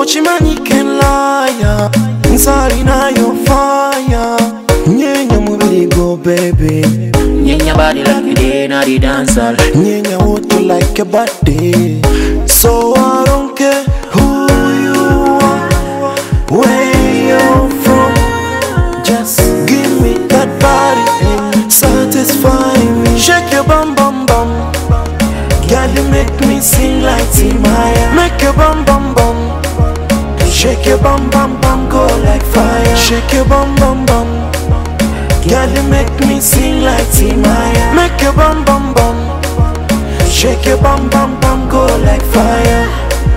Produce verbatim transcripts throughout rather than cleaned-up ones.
Ochimanyi can lie, inside na your fire. Nyenya mubiri go baby, Nyenya body like a day na the dance hall. nyenya water like a body. So I don't care who you are, where you're from. Just give me that body and satisfy me. Shake your bum bum bum, girl you make me sing like Timaya. Make your bum bum bum, shake your bum bum bum, go like fire. Shake your bum bum bum, girl you make me sing like Timaya. Make your bum bum bum, shake your bum bum bum, go like fire.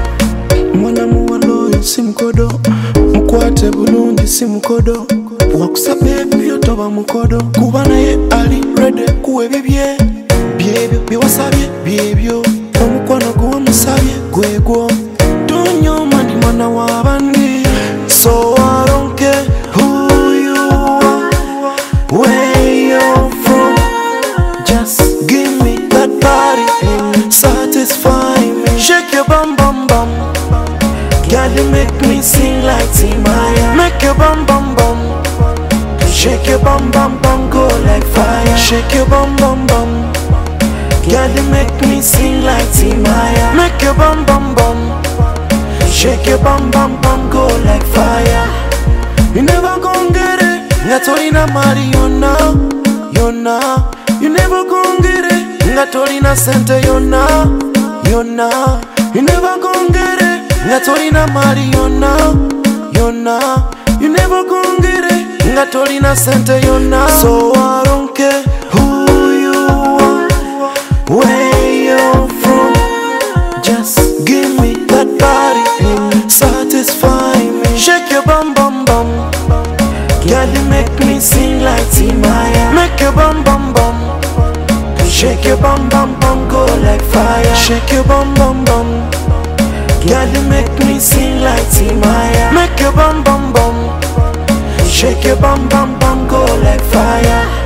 Mwana muwalo simkodo, mkwate bulungi simkodo. Wakusabe byotoba mukodo, kuba naye ali ready kuwe bibye. Byebyo biwasabye byebyo, omukwano guwa musabye gwegwo. Donyo mani mwana wabandi. So I don't care who you are, where you're from. Just give me that body and satisfy me. Shake your bum bum bum, girl you make me sing like Timaya. Make your bum bum bum, shake your bum bum bum, go like fire. Shake your bum bum bum, girl you make me sing like Timaya. Make your bum bum bum, shake your bum bum bum, go like fire. You never gon' get it, ngatolina mali yona, yona. You never gon' get it, ngatolina sente yona, yona. You never gon' get it, ngatolina mali yona, yona. You never gon' get it, ngatolina sente yona. So I don't care who you are, where you're from. Just give me that body and satisfy me. Shake your bum bum bum, girl you make me sing like Timaya. Make your bum bum bum, shake your bum bum bum, go like fire. Shake your bum bum bum, girl you make me sing like Timaya. Make your bum bum bum, shake your bum bum bum, go like fire.